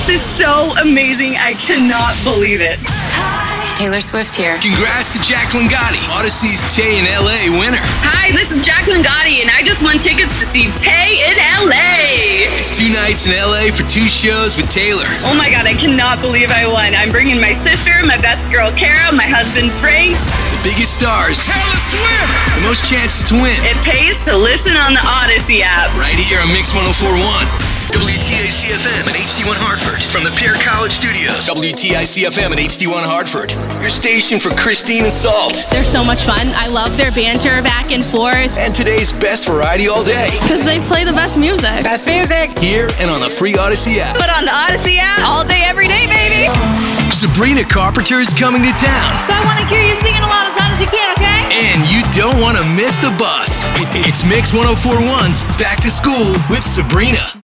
This is so amazing. I cannot believe it. Taylor Swift here. Congrats to Jacqueline Gotti, Odyssey's Tay in LA winner. Hi, this is Jacqueline Gotti, and I just won tickets to see Tay in LA. It's 2 nights in LA for 2 shows with Taylor. Oh my God, I cannot believe I won. I'm bringing my sister, my best girl Kara, my husband Frank. The biggest stars. Taylor Swift. The most chances to win. It pays to listen on the Odyssey app. Right here on Mix 104.1. WTIC-FM and HD1 Hartford from the Pierre College Studios. WTIC-FM and HD1 Hartford, your station for Christine and Salt. They're so much fun. I love their banter back and forth. And today's best variety all day. Because they play the best music. Best music. Here and on the free Odyssey app. Put on the Odyssey app all day, every day, baby. Sabrina Carpenter is coming to town. So I want to hear you singing a lot as loud as you can, okay? And you don't want to miss the bus. It's Mix 104.1's Back to School with Sabrina.